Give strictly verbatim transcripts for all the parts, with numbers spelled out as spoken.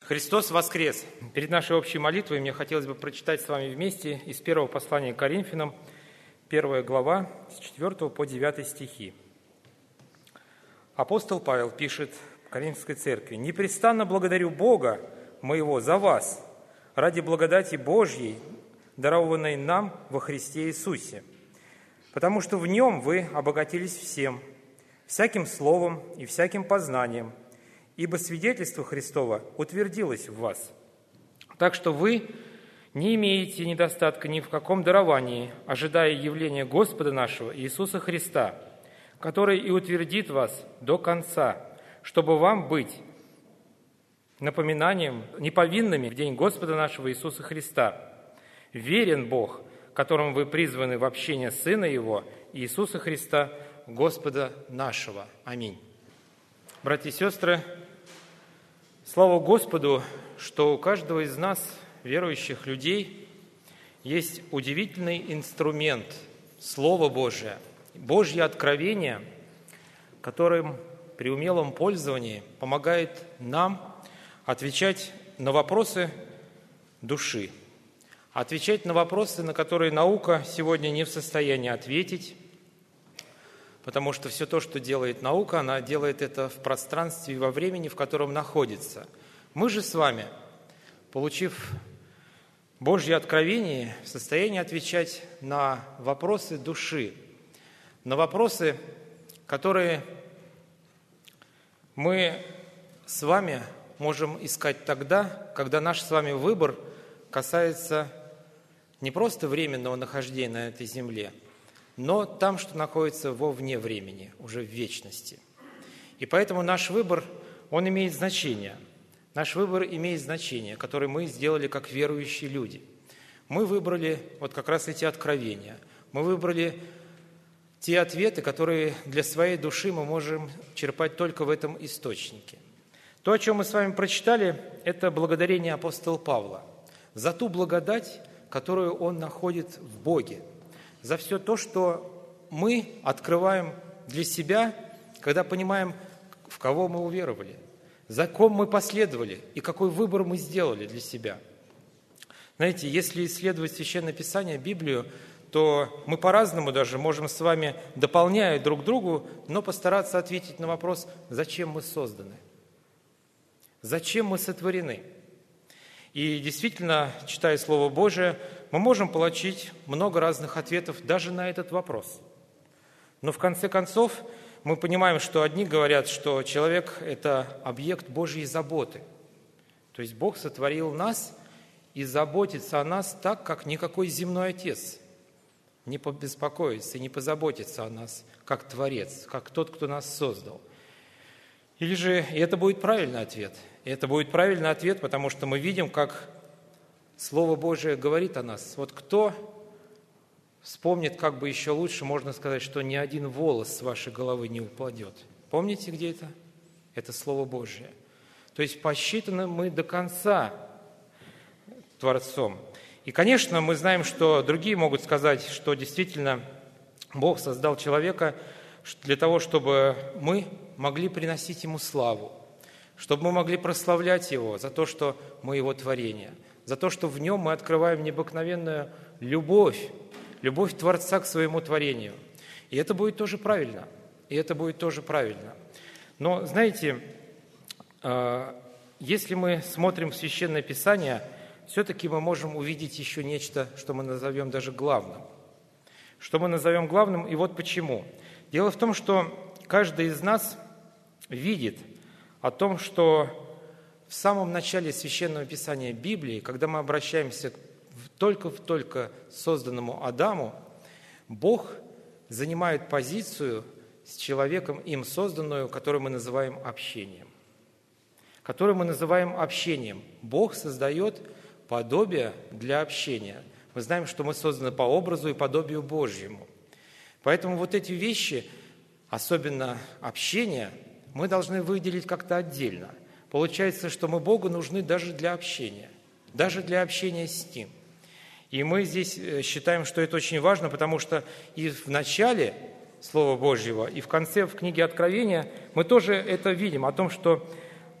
Христос воскрес! Перед нашей общей молитвой мне хотелось бы прочитать с вами вместе из первого послания к Коринфянам, первая глава, с четвёртого по девятый стихи. Апостол Павел пишет Коринфской церкви: «Непрестанно благодарю Бога моего за вас, ради благодати Божьей, дарованной нам во Христе Иисусе, потому что в Нем вы обогатились всем, всяким словом и всяким познанием, ибо свидетельство Христово утвердилось в вас. Так что вы не имеете недостатка ни в каком даровании, ожидая явления Господа нашего Иисуса Христа, который и утвердит вас до конца, чтобы вам быть напоминанием неповинными в день Господа нашего Иисуса Христа. Верен Бог, которым вы призваны в общение Сына Его, Иисуса Христа, Господа нашего. Аминь». Братья и сестры, слава Господу, что у каждого из нас, верующих людей, есть удивительный инструмент – Слово Божие, Божье откровение, которым при умелом пользовании помогает нам отвечать на вопросы души, отвечать на вопросы, на которые наука сегодня не в состоянии ответить, потому что все то, что делает наука, она делает это в пространстве и во времени, в котором находится. Мы же с вами, получив Божье откровение, в состоянии отвечать на вопросы души, на вопросы, которые мы с вами можем искать тогда, когда наш с вами выбор касается не просто временного нахождения на этой земле, но там, что находится вовне времени, уже в вечности. И поэтому наш выбор, он имеет значение. Наш выбор имеет значение, которое мы сделали как верующие люди. Мы выбрали вот как раз эти откровения. Мы выбрали те ответы, которые для своей души мы можем черпать только в этом источнике. То, о чем мы с вами прочитали, это благодарение апостола Павла за ту благодать, которую он находит в Боге, за все то, что мы открываем для себя, когда понимаем, в кого мы уверовали, за ком мы последовали и какой выбор мы сделали для себя. Знаете, если исследовать Священное Писание, Библию, то мы по-разному даже можем с вами, дополняя друг другу, но постараться ответить на вопрос, зачем мы созданы, зачем мы сотворены. И действительно, читая Слово Божие, мы можем получить много разных ответов даже на этот вопрос. Но в конце концов мы понимаем, что одни говорят, что человек – это объект Божьей заботы. То есть Бог сотворил нас и заботится о нас так, как никакой земной отец не побеспокоится и не позаботится о нас, как Творец, как тот, кто нас создал. Или же, и это будет правильный ответ, и это будет правильный ответ, потому что мы видим, как Слово Божие говорит о нас. Вот кто вспомнит, как бы еще лучше, можно сказать, что ни один волос с вашей головы не упадет. Помните, где это? Это Слово Божие. То есть посчитаны мы до конца Творцом. И, конечно, мы знаем, что другие могут сказать, что действительно Бог создал человека для того, чтобы мы могли приносить Ему славу, чтобы мы могли прославлять Его за то, что мы Его творение, за то, что в Нем мы открываем необыкновенную любовь, любовь Творца к своему творению. И это будет тоже правильно, и это будет тоже правильно. Но, знаете, если мы смотрим в Священное Писание, все-таки мы можем увидеть еще нечто, что мы назовем даже главным. Что мы назовем главным, и вот почему. Дело в том, что каждый из нас видит о том, что в самом начале Священного Писания Библии, когда мы обращаемся только в только созданному Адаму, Бог занимает позицию с человеком, им созданную, которую мы называем общением. Которую мы называем общением. Бог создает подобие для общения. Мы знаем, что мы созданы по образу и подобию Божьему. Поэтому вот эти вещи, особенно общение, мы должны выделить как-то отдельно. Получается, что мы Богу нужны даже для общения, даже для общения с Ним. И мы здесь считаем, что это очень важно, потому что и в начале Слова Божьего, и в конце в книге Откровения мы тоже это видим, о том, что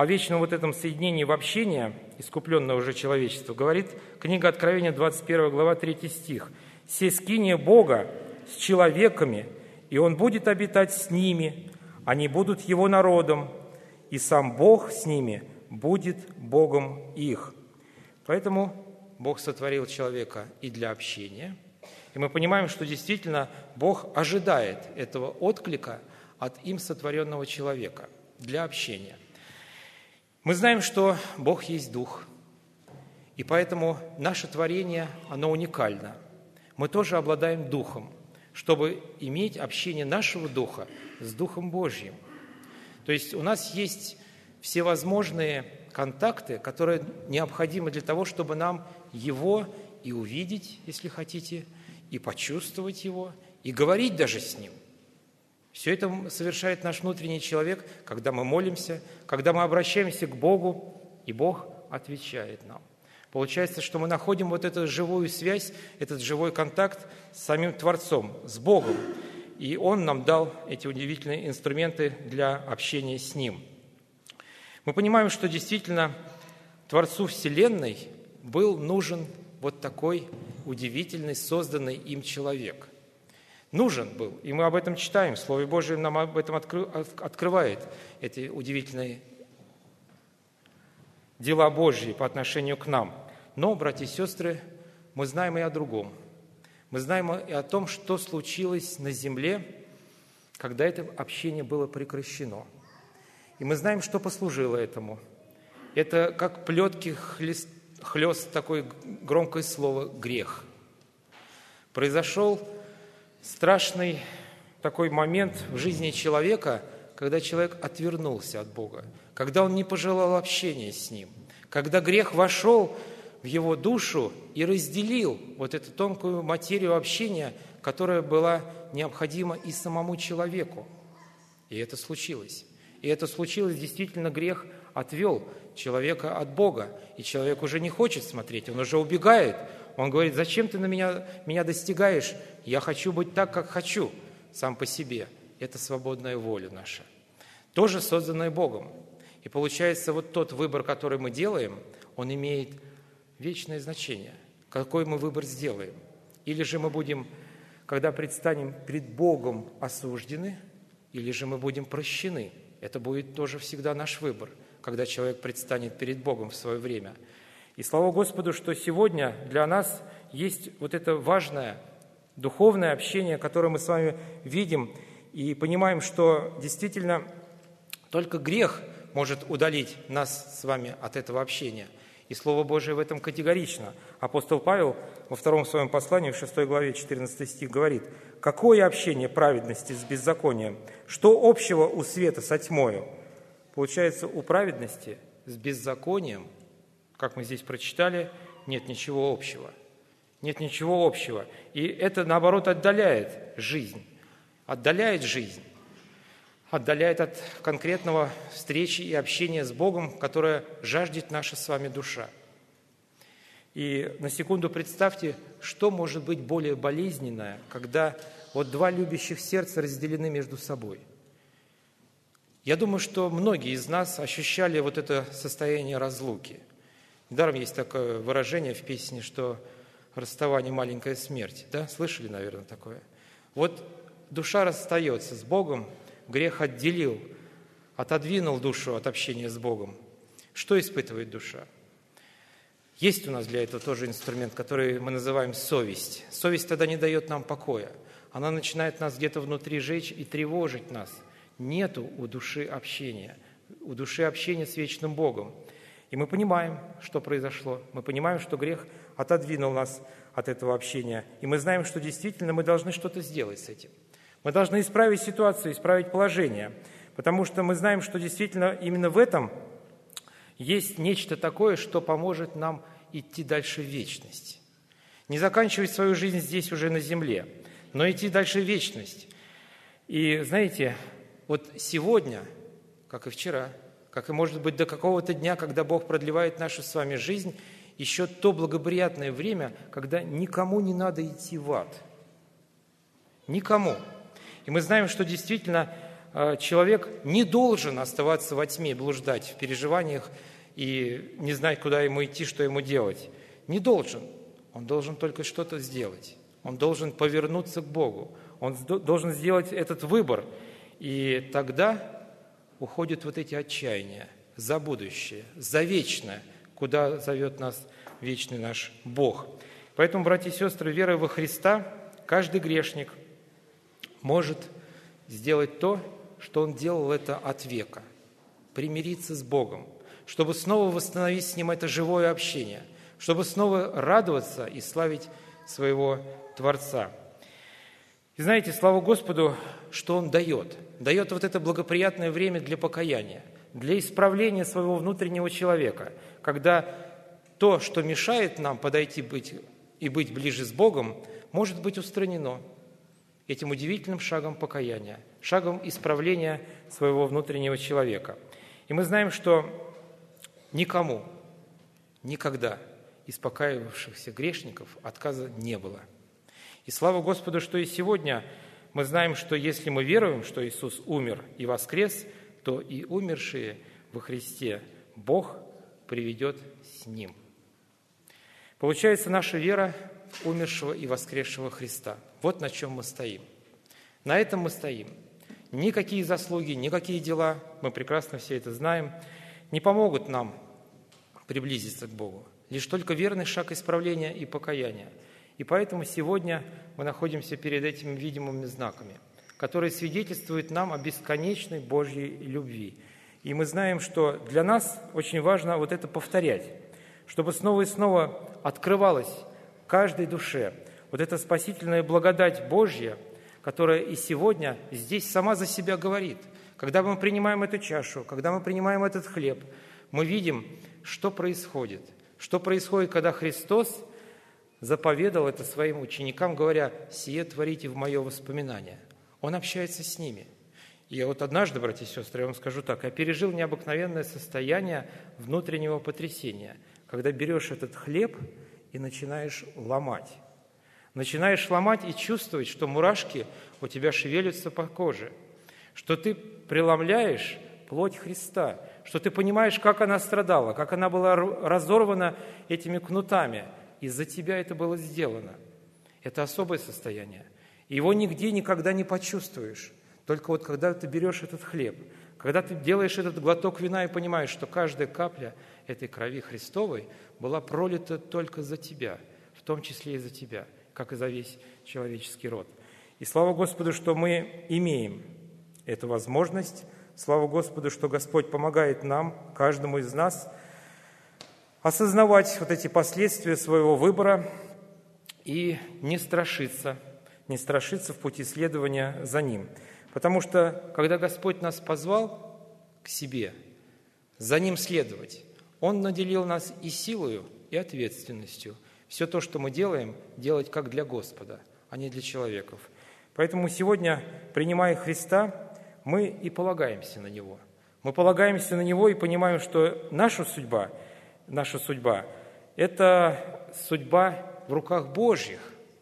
о вечном вот этом соединении в общение искупленного уже человечества, говорит книга Откровения, двадцать первая глава, третий стих. «Се скиния Бога с человеками, и Он будет обитать с ними, они будут Его народом, и сам Бог с ними будет Богом их». Поэтому Бог сотворил человека и для общения. И мы понимаем, что действительно Бог ожидает этого отклика от им сотворенного человека для общения. Мы знаем, что Бог есть Дух, и поэтому наше творение, оно уникально. Мы тоже обладаем Духом, чтобы иметь общение нашего Духа с Духом Божьим. То есть у нас есть всевозможные контакты, которые необходимы для того, чтобы нам Его и увидеть, если хотите, и почувствовать Его, и говорить даже с Ним. Все это совершает наш внутренний человек, когда мы молимся, когда мы обращаемся к Богу, и Бог отвечает нам. Получается, что мы находим вот эту живую связь, этот живой контакт с самим Творцом, с Богом. И Он нам дал эти удивительные инструменты для общения с Ним. Мы понимаем, что действительно Творцу Вселенной был нужен вот такой удивительный, созданный им человек. Нужен был, и мы об этом читаем. Слово Божие нам об этом открывает эти удивительные дела Божьи по отношению к нам. Но, братья и сестры, мы знаем и о другом. Мы знаем и о том, что случилось на земле, когда это общение было прекращено. И мы знаем, что послужило этому. Это как плетки хлест, хлест такое громкое слово «грех». Произошел страшный такой момент в жизни человека, когда человек отвернулся от Бога, когда он не пожелал общения с Ним, когда грех вошел в его душу и разделил вот эту тонкую материю общения, которая была необходима и самому человеку. И это случилось. И это случилось, действительно, грех отвел человека от Бога, и человек уже не хочет смотреть, он уже убегает. Он говорит: зачем ты на меня, меня достигаешь? Я хочу быть так, как хочу, сам по себе. Это свободная воля наша, тоже созданная Богом. И получается, вот тот выбор, который мы делаем, он имеет вечное значение. Какой мы выбор сделаем? Или же мы будем, когда предстанем пред Богом, осуждены, или же мы будем прощены. Это будет тоже всегда наш выбор, когда человек предстанет перед Богом в свое время. И слава Господу, что сегодня для нас есть вот это важное духовное общение, которое мы с вами видим, и понимаем, что действительно только грех может удалить нас с вами от этого общения. И Слово Божие в этом категорично. Апостол Павел во втором своем послании, в шестой главе, четырнадцатый стих говорит: «Какое общение праведности с беззаконием? Что общего у света со тьмою?» Получается, у праведности с беззаконием, как мы здесь прочитали, нет ничего общего. Нет ничего общего. И это, наоборот, отдаляет жизнь. Отдаляет жизнь. Отдаляет от конкретного встречи и общения с Богом, которое жаждет наша с вами душа. И на секунду представьте, что может быть более болезненное, когда вот два любящих сердца разделены между собой. Я думаю, что многие из нас ощущали вот это состояние разлуки. Недаром есть такое выражение в песне, что расставание – маленькая смерть. Да? Слышали, наверное, такое? Вот душа расстается с Богом, грех отделил, отодвинул душу от общения с Богом. Что испытывает душа? Есть у нас для этого тоже инструмент, который мы называем совесть. Совесть тогда не дает нам покоя. Она начинает нас где-то внутри жечь и тревожить нас. Нету у души общения, у души общения с вечным Богом. И мы понимаем, что произошло. Мы понимаем, что грех отодвинул нас от этого общения. И мы знаем, что действительно мы должны что-то сделать с этим. Мы должны исправить ситуацию, исправить положение. Потому что мы знаем, что действительно именно в этом есть нечто такое, что поможет нам идти дальше в вечность. Не заканчивать свою жизнь здесь уже на земле, но идти дальше в вечность. И знаете, вот сегодня, как и вчера, как и, может быть, до какого-то дня, когда Бог продлевает нашу с вами жизнь, еще то благоприятное время, когда никому не надо идти в ад. Никому. И мы знаем, что действительно человек не должен оставаться во тьме, блуждать в переживаниях и не знать, куда ему идти, что ему делать. Не должен. Он должен только что-то сделать. Он должен повернуться к Богу. Он должен сделать этот выбор. И тогда уходят вот эти отчаяния за будущее, за вечное, куда зовет нас вечный наш Бог. Поэтому, братья и сестры, верой во Христа каждый грешник может сделать то, что он делал это от века, примириться с Богом, чтобы снова восстановить с Ним это живое общение, чтобы снова радоваться и славить своего Творца. И знаете, слава Господу, что Он дает. Дает вот это благоприятное время для покаяния, для исправления своего внутреннего человека, когда то, что мешает нам подойти быть и быть ближе с Богом, может быть устранено этим удивительным шагом покаяния, шагом исправления своего внутреннего человека. И мы знаем, что никому, никогда из покаявшихся грешников отказа не было. И слава Господу, что и сегодня мы знаем, что если мы веруем, что Иисус умер и воскрес, то и умершие во Христе Бог приведет с Ним. Получается, наша вера в умершего и воскресшего Христа. Вот на чем мы стоим. На этом мы стоим. Никакие заслуги, никакие дела, мы прекрасно все это знаем, не помогут нам приблизиться к Богу. Лишь только верный шаг исправления и покаяния. И поэтому сегодня мы находимся перед этими видимыми знаками, которые свидетельствуют нам о бесконечной Божьей любви. И мы знаем, что для нас очень важно вот это повторять, чтобы снова и снова открывалась каждой душе вот эта спасительная благодать Божья, которая и сегодня здесь сама за себя говорит. Когда мы принимаем эту чашу, когда мы принимаем этот хлеб, мы видим, что происходит. Что происходит, когда Христос заповедал это своим ученикам, говоря: «Сие творите в мое воспоминание». Он общается с ними. И я вот однажды, братья и сестры, я вам скажу так, я пережил необыкновенное состояние внутреннего потрясения, когда берешь этот хлеб и начинаешь ломать. Начинаешь ломать и чувствовать, что мурашки у тебя шевелятся по коже, что ты преломляешь плоть Христа, что ты понимаешь, как она страдала, как она была разорвана этими кнутами. Из-за тебя это было сделано. Это особое состояние. И его нигде никогда не почувствуешь. Только вот когда ты берешь этот хлеб, когда ты делаешь этот глоток вина и понимаешь, что каждая капля этой крови Христовой была пролита только за тебя, в том числе и за тебя, как и за весь человеческий род. И слава Господу, что мы имеем эту возможность. Слава Господу, что Господь помогает нам, каждому из нас, осознавать вот эти последствия своего выбора и не страшиться, не страшиться в пути следования за Ним. Потому что, когда Господь нас позвал к себе, за Ним следовать, Он наделил нас и силою, и ответственностью. Все то, что мы делаем, делать как для Господа, а не для человеков. Поэтому сегодня, принимая Христа, мы и полагаемся на Него. Мы полагаемся на Него и понимаем, что наша судьба, наша судьба – это судьба в руках Божьих.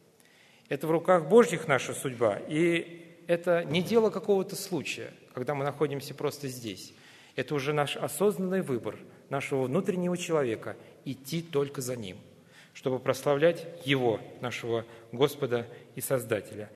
Это в руках Божьих наша судьба. И это не дело какого-то случая, когда мы находимся просто здесь. Это уже наш осознанный выбор нашего внутреннего человека – идти только за Ним, чтобы прославлять Его, нашего Господа и Создателя.